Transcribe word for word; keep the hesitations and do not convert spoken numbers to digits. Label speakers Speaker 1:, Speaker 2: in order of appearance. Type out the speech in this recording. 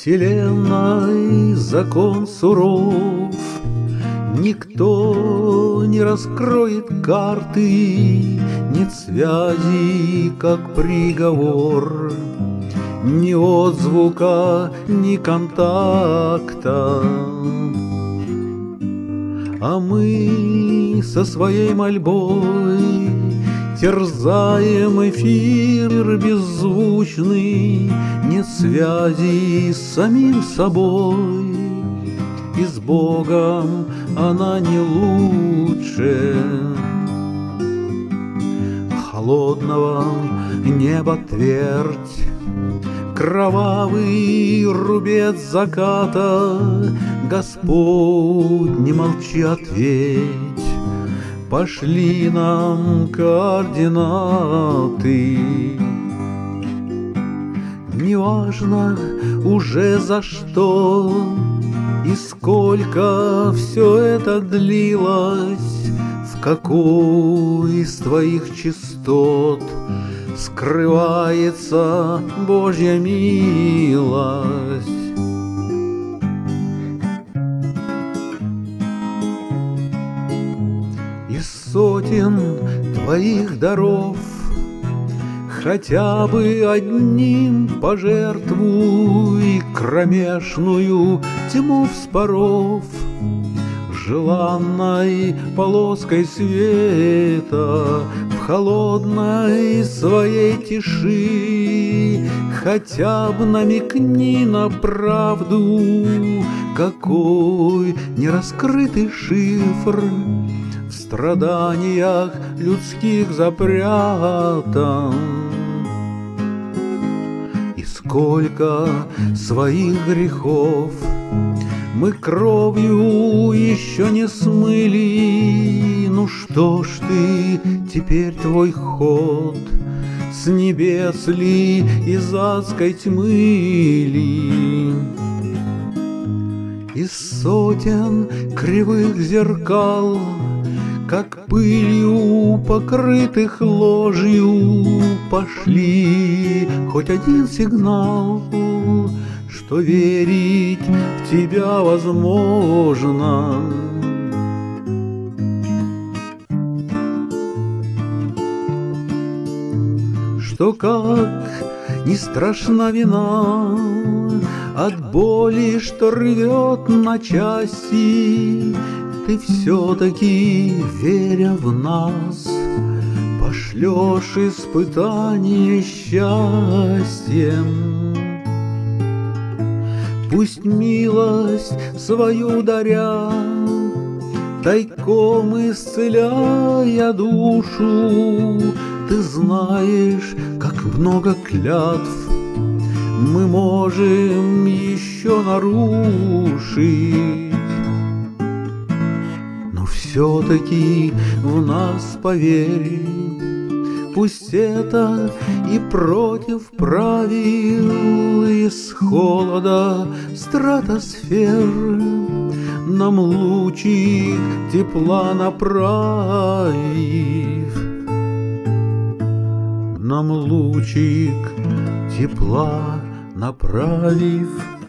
Speaker 1: вселенной закон суров, никто не раскроет карты, нет связи, как приговор, ни отзвука, ни контакта. А мы со своей мольбой терзаем эфир беззвучный, нет связи с самим собой, и с Богом она не лучше. Холодного неба твердь, кровавый рубец заката, Господь, не молчи, ответь, пошли нам координаты. Неважно уже за что и сколько все это длилось, в какой из твоих частот скрывается Божья милость. Из сотен твоих даров хотя бы одним пожертвуй кромешную тьму вспоров, желанной полоской света в холодной своей тиши. Хотя бы намекни на правду, какой нераскрытый шифр в страданиях людских запрятан. И сколько своих грехов мы кровью еще не смыли. Ну что ж ты, теперь твой ход с небес ли, из адской тьмы ли? Из сотен кривых зеркал, как пылью покрытых ложью, пошли хоть один сигнал, что верить в тебя возможно. Что как не страшна вина от боли, что рвет на части, ты все-таки, веря в нас, пошлешь испытание счастьем. Пусть милость свою даря, тайком исцеляя душу, ты знаешь, как много клятв мы можем еще нарушить. Но все-таки в нас поверь, пусть это и против правил, из холода стратосфер нам лучик тепла направив, нам лучик тепла направив.